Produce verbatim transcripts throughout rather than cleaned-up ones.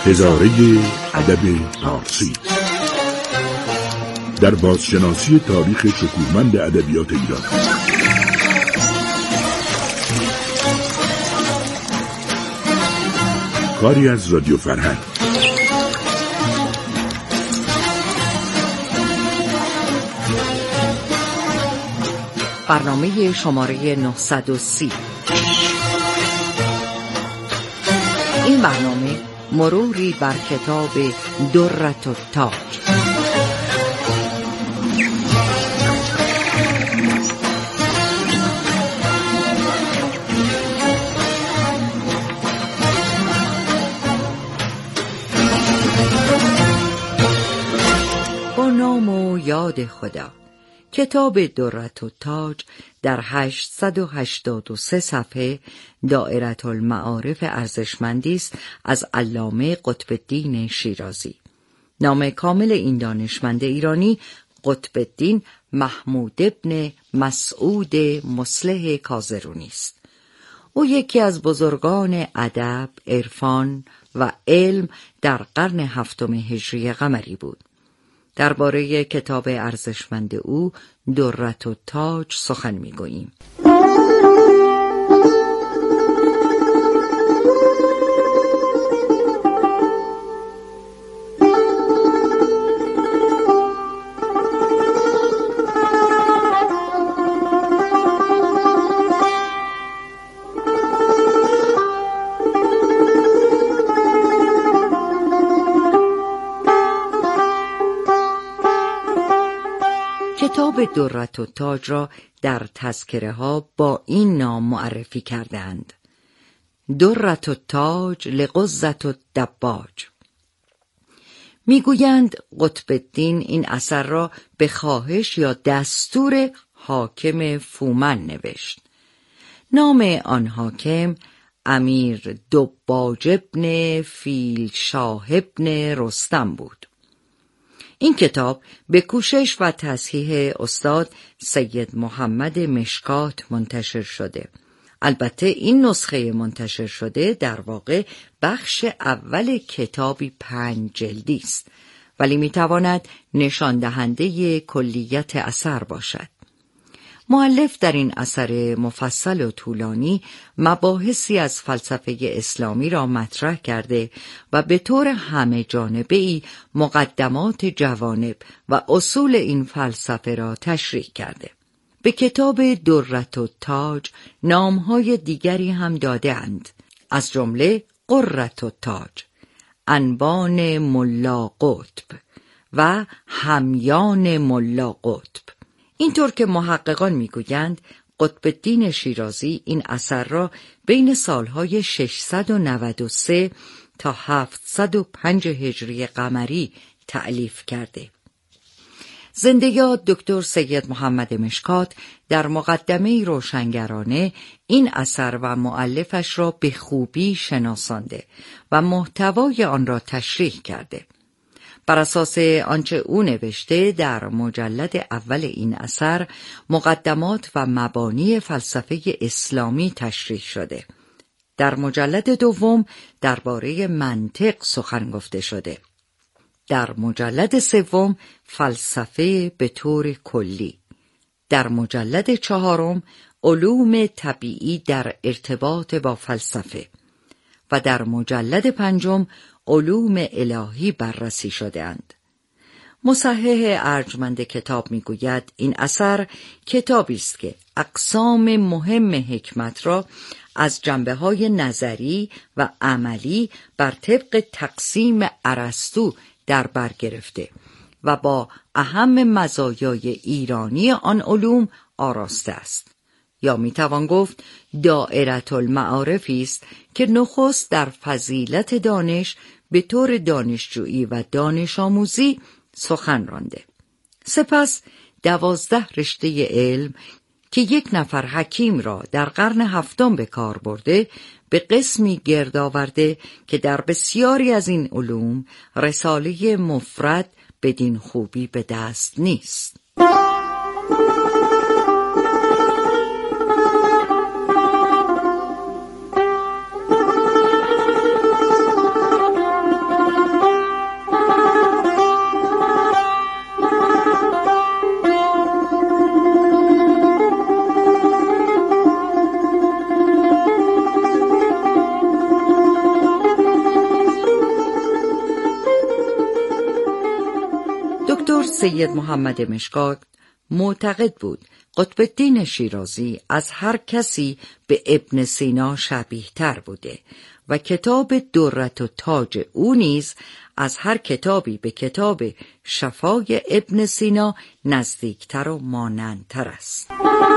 هزاره ادب فارسی در بازشناسی تاریخ شکوهمند ادبیات ایران. کاری از رادیو فرهنگ. برنامه شماره نهصد و سی. این برنامه مروری بر کتاب دره التاج. با نام و یاد خدا. کتاب دره التاج در هشتصد و هشتاد و سه صفحه دائره المعارف ارزشمندی است از علامه قطب الدین شیرازی. نام کامل این دانشمند ایرانی قطب الدین محمود ابن مسعود مصلح کازرونی است. او یکی از بزرگان ادب، عرفان و علم در قرن هفتم هجری قمری بود. درباره کتاب ارزشمند او دره التاج سخن می‌گوییم. کتاب دره التاج را در تذکره ها با این نام معرفی کردند: دره التاج لغزة الدباج. میگویند قطب الدین این اثر را به خواهش یا دستور حاکم فومن نوشت. نام آن حاکم امیر دباج ابن فیلشاه ابن رستم بود. این کتاب به کوشش و تصحیح استاد سید محمد مشکات منتشر شده. البته این نسخه منتشر شده در واقع بخش اول کتابی پنج جلدی است، ولی میتواند نشان دهنده کلیت اثر باشد. مؤلف در این اثر مفصل و طولانی مباحثی از فلسفه اسلامی را مطرح کرده و به طور همه جانبه‌ای مقدمات جوانب و اصول این فلسفه را تشریح کرده. به کتاب دره التاج نام‌های دیگری هم داده‌اند، از جمله قره التاج، انبان ملا قطب و همیان ملا قطب. اینطور که محققان میگویند قطب الدین شیرازی این اثر را بین سالهای ششصد و نود و سه تا هفتصد و پنج هجری قمری تألیف کرده. زنده یاد دکتر سید محمد مشکات در مقدمه روشنگرانه این اثر و مؤلفش را به خوبی شناسانده و محتوای آن را تشریح کرده. بر اساس آنچه او نوشته در مجلد اول این اثر مقدمات و مبانی فلسفه اسلامی تشریح شده. در مجلد دوم درباره منطق سخن گفته شده. در مجلد سوم فلسفه به طور کلی. در مجلد چهارم علوم طبیعی در ارتباط با فلسفه و در مجلد پنجم علوم الهی بررسی شده‌اند. مصحح ارجمند کتاب میگوید این اثر کتابی است که اقسام مهم حکمت را از جنبه‌های نظری و عملی بر طبق تقسیم ارسطو در بر گرفته و با اهم مزایای ایرانی آن علوم آراسته است. یا میتوان گفت دائره المعارفی است که نخست در فضیلت دانش به طور دانشجویی و دانش آموزی سخن رانده. سپس دوازده رشته علم که یک نفر حکیم را در قرن هفتم به کار برده به قسمی گرد آورده که در بسیاری از این علوم رساله مفرد بدین خوبی به دست نیست. سید محمد مشکات معتقد بود قطب الدین شیرازی از هر کسی به ابن سینا شبیه تر بوده و کتاب درت و تاج او نیز از هر کتابی به کتاب شفای ابن سینا نزدیکتر و مانندتر است.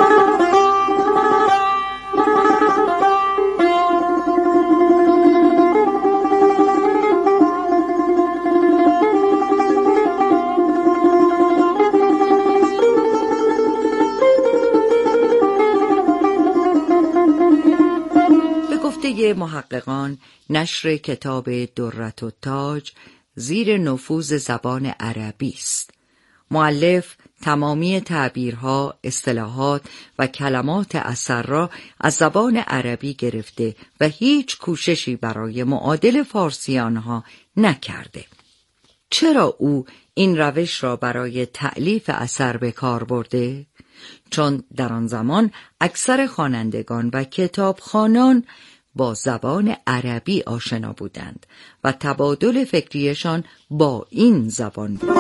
محققان نشر کتاب درت و تاج زیر نفوذ زبان عربی است. مؤلف تمامی تعبیرها، اصطلاحات و کلمات اثر را از زبان عربی گرفته و هیچ کوششی برای معادل فارسی آنها نکرده. چرا او این روش را برای تألیف اثر به کار برده؟ چون در آن زمان اکثر خوانندگان و کتابخوانان با زبان عربی آشنا بودند و تبادل فکریشان با این زبان بود.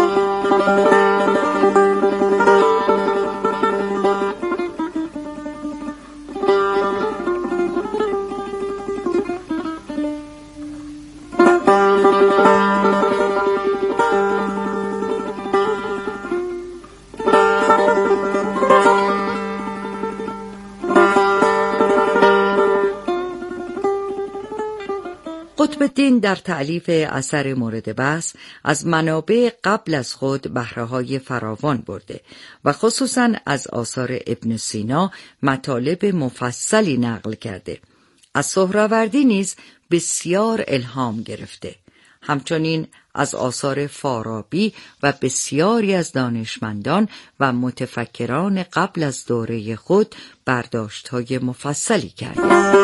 قطب الدین در تألیف اثر مورد بحث از منابع قبل از خود بهره‌های فراوان برده و خصوصاً از آثار ابن سینا مطالب مفصلی نقل کرده. از سهروردی نیز بسیار الهام گرفته. همچنین از آثار فارابی و بسیاری از دانشمندان و متفکران قبل از دوره خود برداشت‌های مفصلی کرده.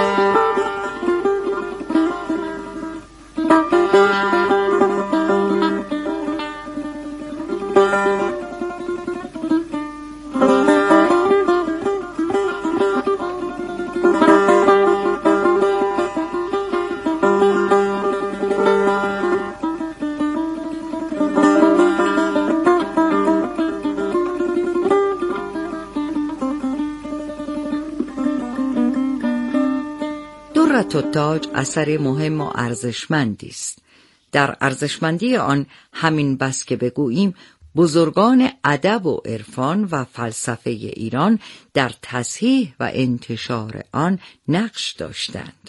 درت و تاج اثر مهم و ارزشمندی است. در ارزشمندی آن همین بس که بگوییم بزرگان ادب و عرفان و فلسفه ایران در تصحیح و انتشار آن نقش داشتند.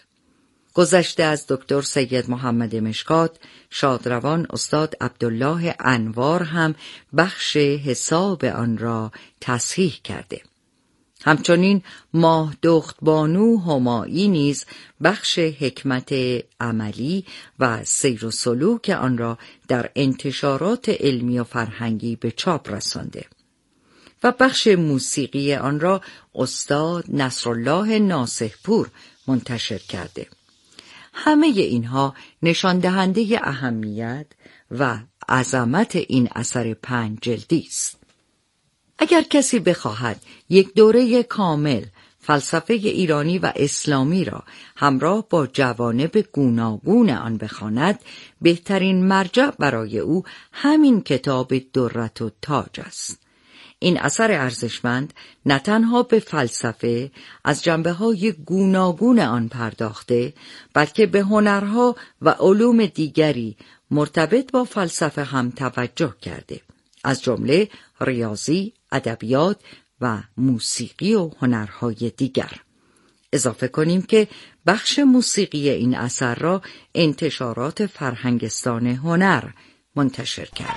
گذشته از دکتر سید محمد مشکات، شادروان استاد عبدالله انوار هم بخش حساب آن را تصحیح کرده. همچنین ماه دخت بانو همایی نیز بخش حکمت عملی و سیر و سلوک آن را در انتشارات علمی و فرهنگی به چاپ رسانده و بخش موسیقی آن را استاد نصرالله ناصحپور منتشر کرده. همه اینها نشان دهنده اهمیت و عظمت این اثر پنج جلدی است. اگر کسی بخواهد یک دوره کامل فلسفه ایرانی و اسلامی را همراه با جوانب گوناگون آن بخواند، بهترین مرجع برای او همین کتاب درت و تاج است. این اثر ارزشمند نه تنها به فلسفه از جنبه‌های گوناگون آن پرداخته، بلکه به هنرها و علوم دیگری مرتبط با فلسفه هم توجه کرده، از جمله ریاضی، ادبیات و موسیقی و هنرهای دیگر. اضافه کنیم که بخش موسیقی این اثر را انتشارات فرهنگستان هنر منتشر کرده.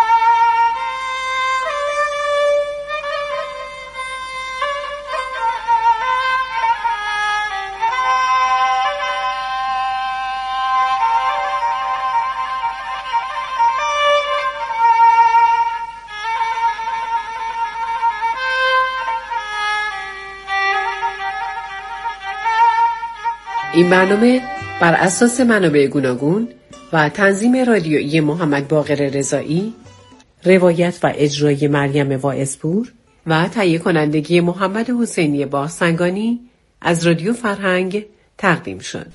این برنامه بر اساس منابع گوناگون و تنظیم رادیویی محمد باقر رضایی، روایت و اجرای مریم واعظپور و تهیه کنندگی محمد حسینی باهسنگانی از رادیو فرهنگ تقدیم شد.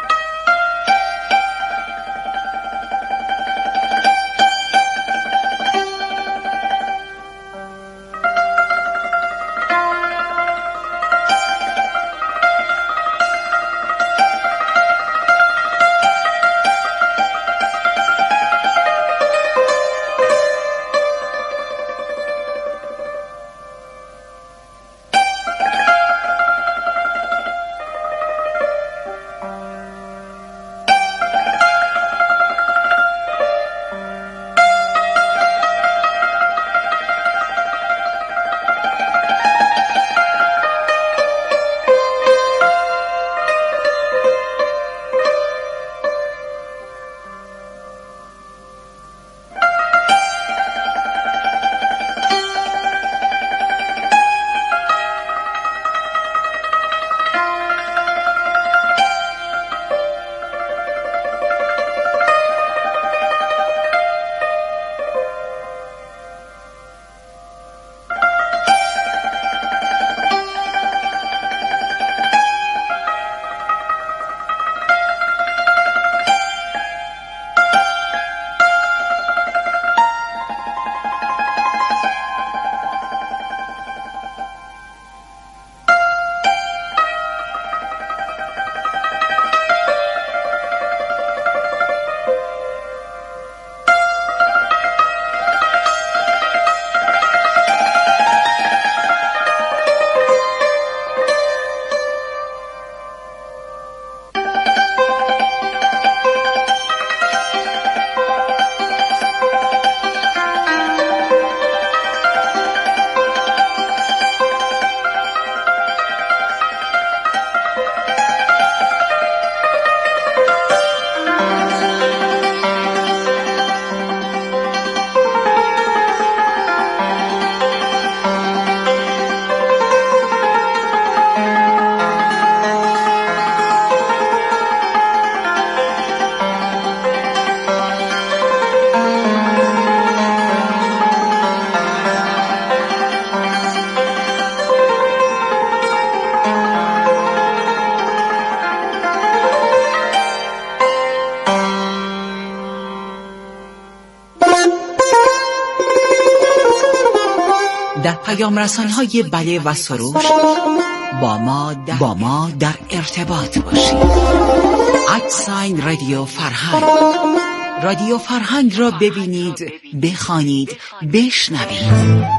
پیام رسان‌های بله و سروش با ما در, با ما در ارتباط باشید. ادساین رادیو فرهنگ. رادیو فرهنگ را ببینید، بخوانید، بشنوید.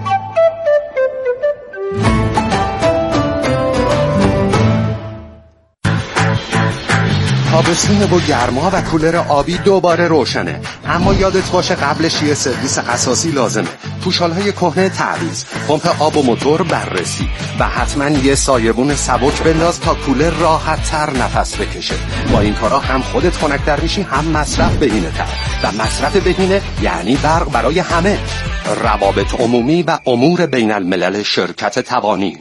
تابستون و گرما و کولر آبی دوباره روشنه، اما یادت باشه قبلش یه سرویس اساسی لازمه. پوشالهای کهنه تعویض، پمپ آب و موتور بررسی و حتما یه سایبون سبک بنداز تا کولر راحت تر نفس بکشه. با این کارا هم خودت خنک‌تر میشی، هم مصرف بهینه تر، و مصرف بهینه یعنی برق برای همه. روابط عمومی و امور بین الملل شرکت توانی.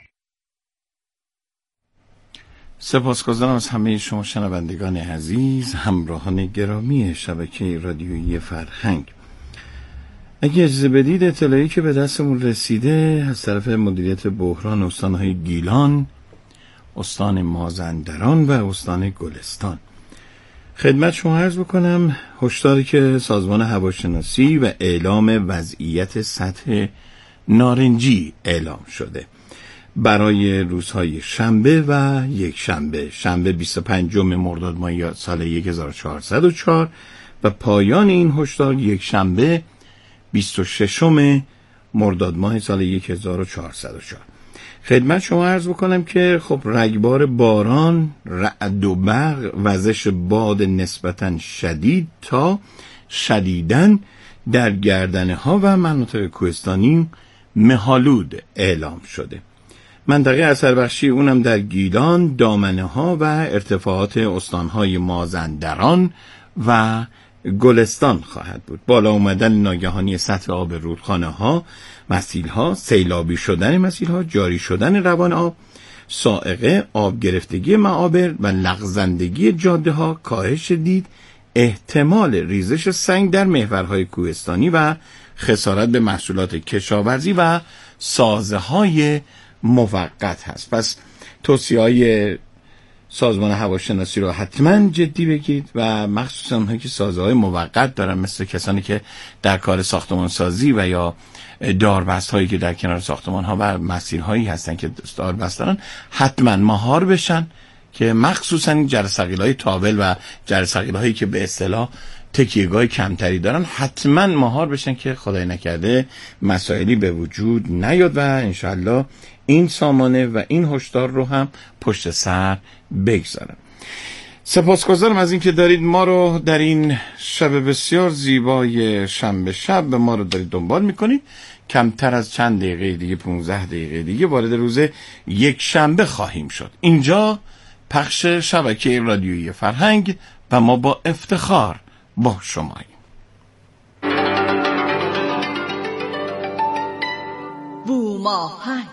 سپاسگزارم از همه شما شنوندگان عزیز، همراهان گرامی شبکه رادیویی فرهنگ. اگه اجازه بدید اطلاعی که به دستمون رسیده از طرف مدیریت بحران استانهای گیلان، استان مازندران و استان گلستان خدمت شما عرض بکنم. هشداری که سازمان هواشناسی و اعلام وضعیت سطح نارنجی اعلام شده برای روزهای شنبه و یک شنبه شنبه بیست و پنجم مرداد ماه سال هزار و چهارصد و چهار و پایان این هشدار یک شنبه بیست و ششم مرداد ماه سال هزار و چهارصد و چهار. خدمت شما عرض بکنم که خب رگبار باران، رعد و برق، وزش باد نسبتاً شدید تا شدیداً در گردنه ها و مناطق کوهستانی مه‌آلود اعلام شده. منطقه اثربخشی اونم در گیلان، دامنه ها و ارتفاعات استانهای مازندران و گلستان خواهد بود. بالا اومدن ناگهانی سطح آب رودخانه ها، مسیل ها، سیلابی شدن مسیل ها، جاری شدن روان آب، صاعقه، آب گرفتگی معابر و لغزندگی جاده ها، کاهش دید، احتمال ریزش سنگ در محورهای کوهستانی و خسارت به محصولات کشاورزی و سازه های موقت هست. پس توصیه‌های سازمان هواشناسی رو حتما جدی بگیرید و مخصوصا اونهایی که سازه های موقت دارن، مثل کسانی که در کار ساختمان سازی و یا داربست هایی که در کنار ساختمان ها و مسیرهایی هستن که داربست دارن، حتما مهار بشن که مخصوصا این جرثقیل های تاول و جرثقیل هایی که به اصطلاح تکیهگاه کمتری دارن حتما مهار بشن که خدای نکرده مسائلی به وجود نیاد و انشالله این سامانه و این هشدار رو هم پشت سر بگذارم. سپاسگزارم از اینکه دارید ما رو در این شب بسیار زیبای شنبه شب به ما رو دارید دنبال میکنید. کمتر از چند دقیقه دیگه، پونزده دقیقه دیگه وارد روز یک شنبه خواهیم شد. اینجا پخش شبکه رادیویی فرهنگ و ما با افتخار با شماییم. بوماهنگ.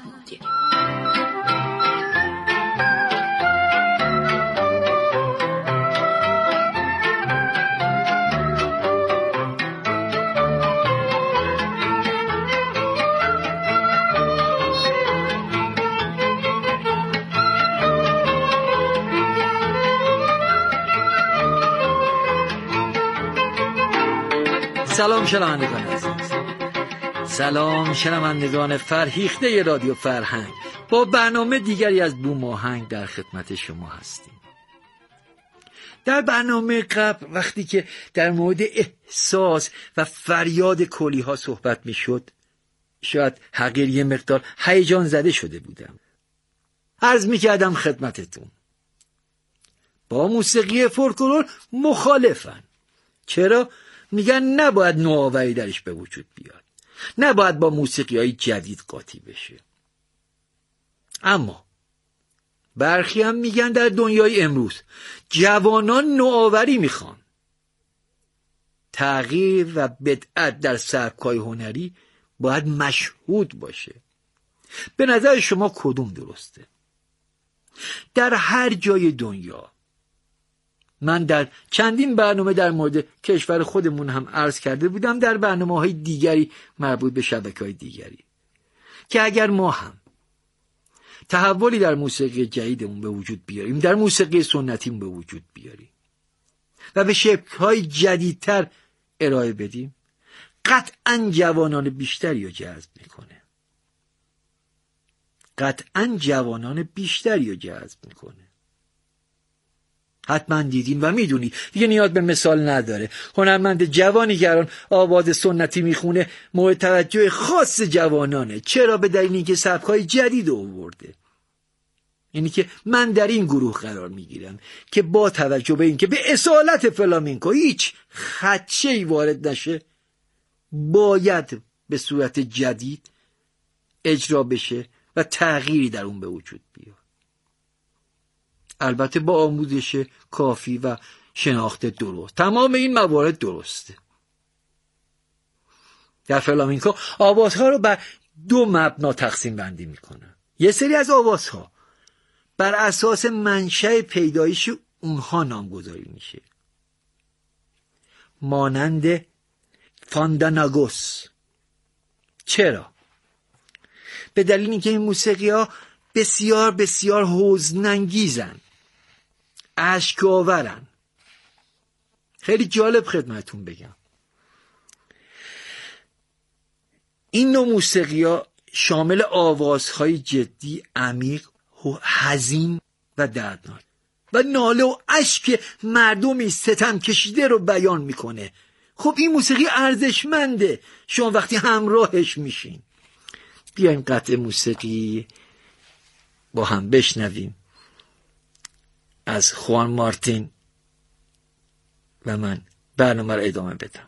سلام شنوندگان عزیز، سلام شنوندگان فرهیخته رادیو فرهنگ. با برنامه دیگری از بوماهنگ در خدمت شما هستیم. در برنامه قبل وقتی که در مورد احساس و فریاد کولی ها صحبت می شد، شاید حقیر یه مقدار هیجان زده شده بودم. عرض می کردم خدمتتون با موسیقی فولکلور مخالفن. چرا؟ میگن نباید نوآوری درش به وجود بیاد، نباید با موسیقی های جدید قاطی بشه. اما برخی هم میگن در دنیای امروز جوانان نوآوری میخوان. تغییر و بدعت در سبک‌های هنری باید مشهود باشه. به نظر شما کدوم درسته؟ در هر جای دنیا، من در چندین برنامه در مورد کشور خودمون هم عرض کرده بودم، در برنامه‌های دیگری مربوط به شبکه‌های دیگری، که اگر ما هم تحولی در موسیقی جدیدمون به وجود بیاریم، در موسیقی سنتیمون به وجود بیاریم و به شکل‌های جدیدتر ارائه بدیم، قطعاً جوانان بیشتری رو جذب میکنه. قطعاً جوانان بیشتری رو جذب میکنه. حتما دیدین و میدونید، دیگه نیاز به مثال نداره. هنرمند جوانی که الان آواز سنتی میخونه مورد توجه خاص جوانانه. چرا؟ به دلیل اینکه سبک‌های جدید آورده. یعنی که من در این گروه قرار میگیرم که با توجه به اینکه به اصالت فلامینکو هیچ خدشه‌ای وارد نشه، باید به صورت جدید اجرا بشه و تغییری در اون به وجود بیاد. البته با آموزش کافی و شناخت درست. تمام این موارد درسته. در فلامینکو آوازها رو بر دو مبنا تقسیم بندی میکنن. یه سری از آوازها بر اساس منشأ پیدایش اونها نامگذاری میشه، مانند فانداناگوس. چرا؟ به دلیل اینکه این موسیقی ها بسیار بسیار حزن‌انگیزن، اشک‌آورن. خیلی جالب خدمتون بگم، این نوع موسیقی ها شامل آوازهای جدی، عمیق، حزین و دردناک و ناله و اشک مردمی ستم کشیده رو بیان میکنه. خب این موسیقی ارزشمنده شما وقتی همراهش میشین. بیایم قطعه موسیقی با هم بشنویم از خوان مارتین و من برنامه رو ادامه بدم.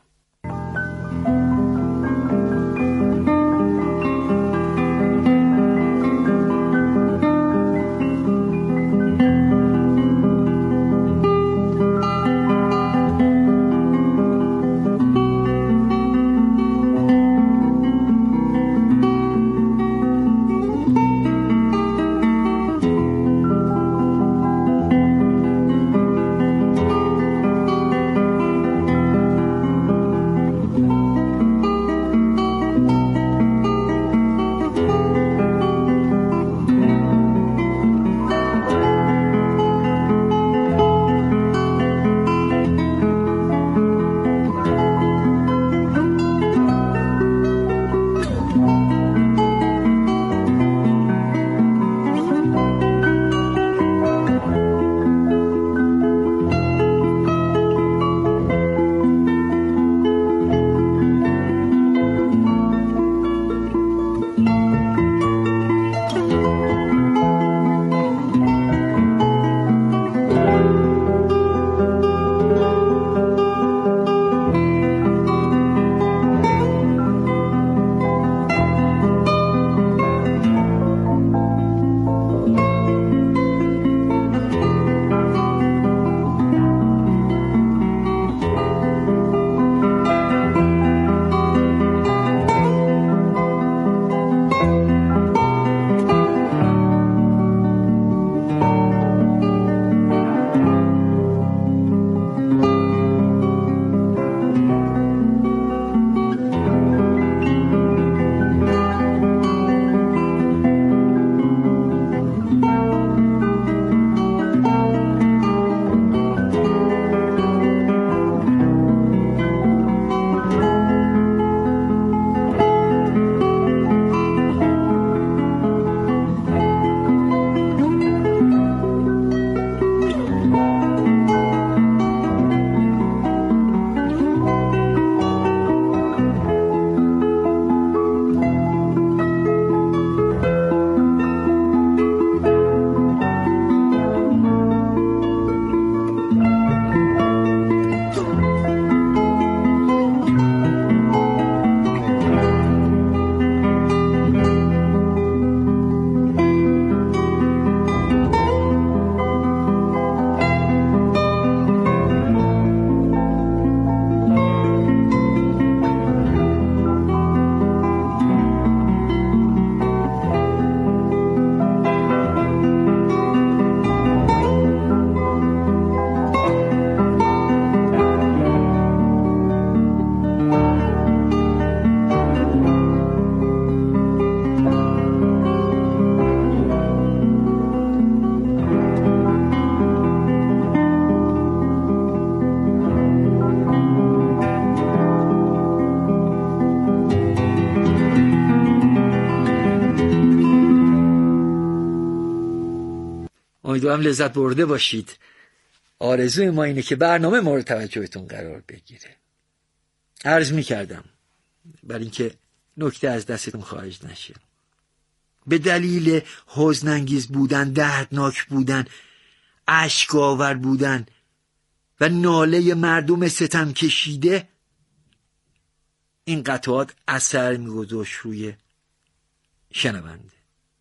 امیدوارم لذت برده باشید. آرزوی ما اینه که برنامه مورد توجهتون قرار بگیره. عرض می کردم برای اینکه نکته از دستتون خارج نشه، به دلیل حزن‌انگیز بودن، دردناک بودن، اشک‌آور بودن و ناله مردم ستم کشیده، این قطعات اثر می‌گذاشت روی شنونده.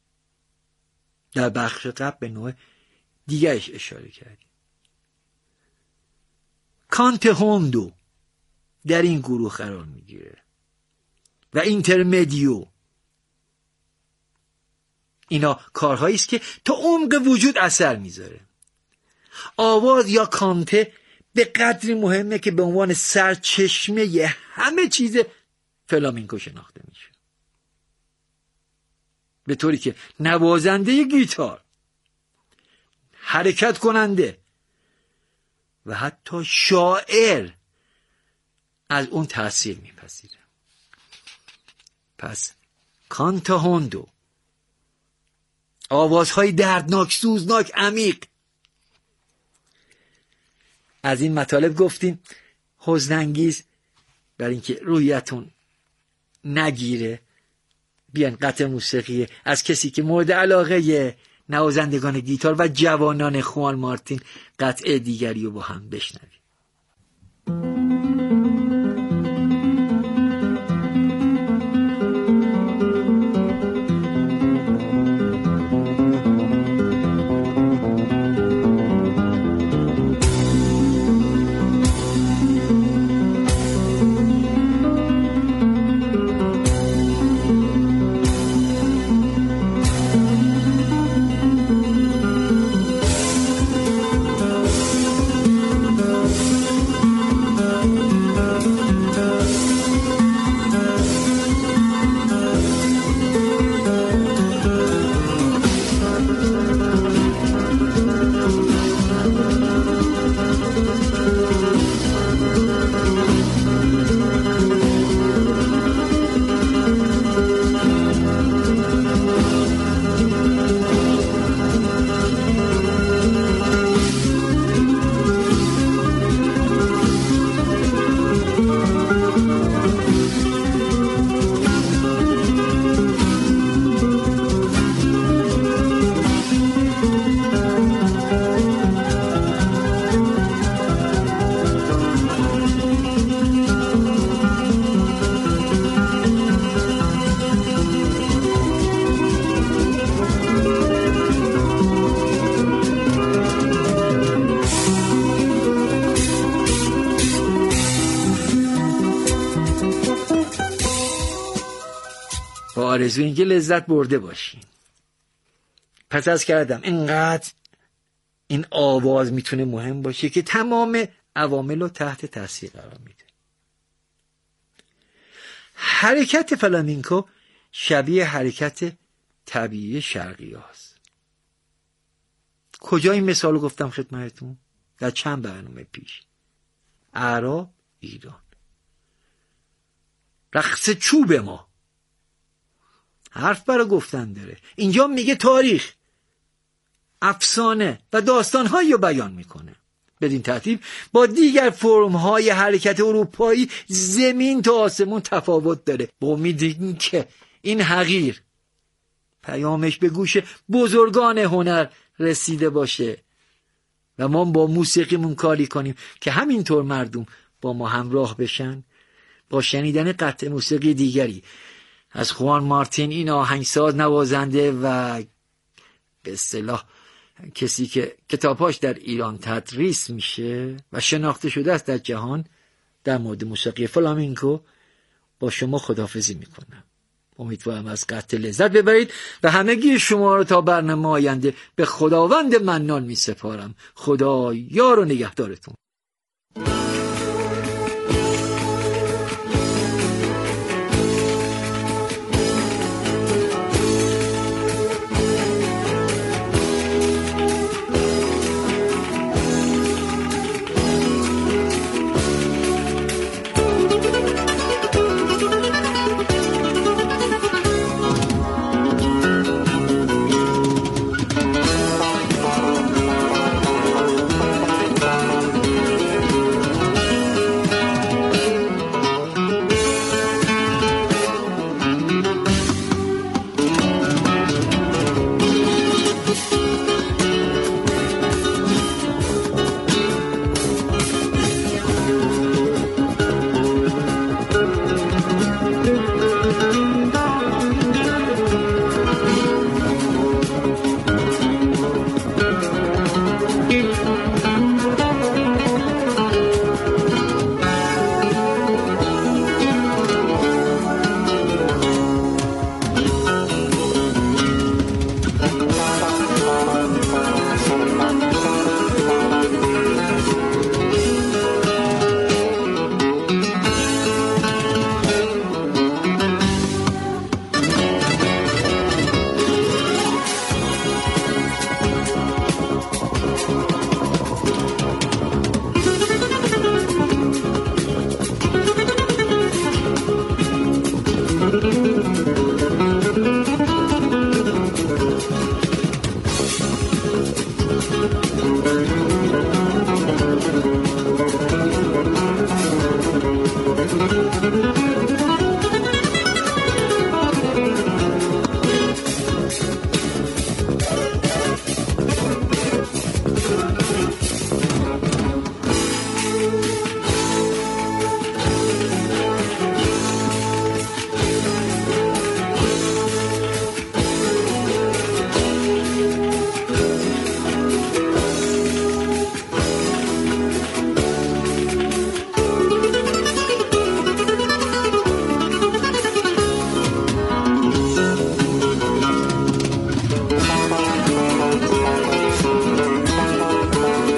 در بخش قبل به نوع دیگرش اشاره کردیم. کانت هوندو در این گروه قرار میگیره و اینترمدیو. اینا کارهایی است که تا عمق وجود اثر میذاره. آواز یا کانته به قدری مهمه که به عنوان سرچشمه همه چیز فلامینکو شناخته میشه، به طوری که نوازنده گیتار، حرکت کننده و حتی شاعر از اون تأثیر میپذیره. پس کانت هوندو، آوازهای دردناک، سوزناک، عمیق. از این مطالب گفتیم، حزن‌انگیز، برای اینکه رویتون نگیره، بیان قطع موسیقی از کسی که مورد علاقه نوازندگان گیتار و جوانان خوان مارتین قطعه دیگری رو با هم بشنویم. آرزو اینکه لذت برده باشین. پس از کردم اینقدر این آواز میتونه مهم باشه که تمام عوامل رو تحت تاثیر قرار میده. حرکت فلامینکو شبیه حرکت طبیعی شرقی هست. کجا این مثال رو گفتم خدمتتون؟ در چند برنامه پیش. اعراب، ایران. رقص چوب ما حرف برای گفتن داره. اینجا میگه تاریخ، افسانه و داستانهایی رو بیان میکنه. بدین ترتیب با دیگر فرم‌های حرکت اروپایی زمین تا آسمون تفاوت داره. با امید که این حقیر پیامش به گوش بزرگان هنر رسیده باشه و ما با موسیقیمون کاری کنیم که همینطور مردم با ما همراه بشن. با شنیدن قطعه موسیقی دیگری از خوان مارتین، این آهنگساز، نوازنده و به اصطلاح کسی که کتاباش در ایران تدریس میشه و شناخته شده است در جهان در مورد موسیقی فلامینکو، با شما خداحافظی میکنم. امیدوارم از قطعه لذت ببرید و همگی شما رو تا برنامه آینده به خداوند منان میسپارم. خدا یار و نگهدارتون. شما.